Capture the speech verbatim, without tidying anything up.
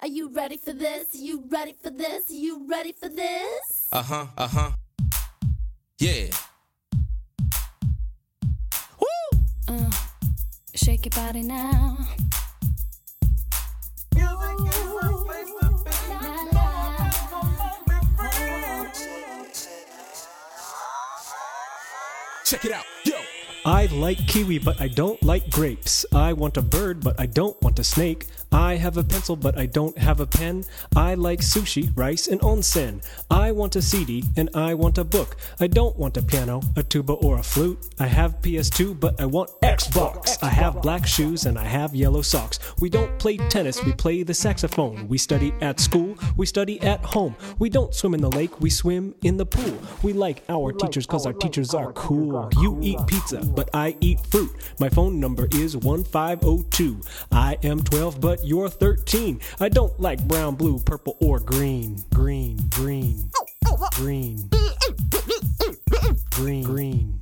Are you ready for this? Are you ready for this? Are you ready for this? Uh-huh, uh-huh. Yeah. Woo! Uh, shake your body now. Check it out, yo! I like kiwi, but I don't like grapes. I want a bird, but I don't want a snake. I have a pencil, but I don't have a pen. I like sushi, rice, and onsen. I want a C D, and I want a book. I don't want a piano, a tuba, or a flute. I have P S two, but I want Xbox. I have black shoes, and I have yellow socks. We don't play tennis, we play the saxophone. We study at school, we study at home. We don't swim in the lake, we swim in the pool. We like our teachers, cause our teachers are cool. You eat pizza, but I eat fruit. My phone number is one five zero two. I am twelve, but you're thirteen. I don't like brown, blue, purple, or green. Green, green, green, green, green.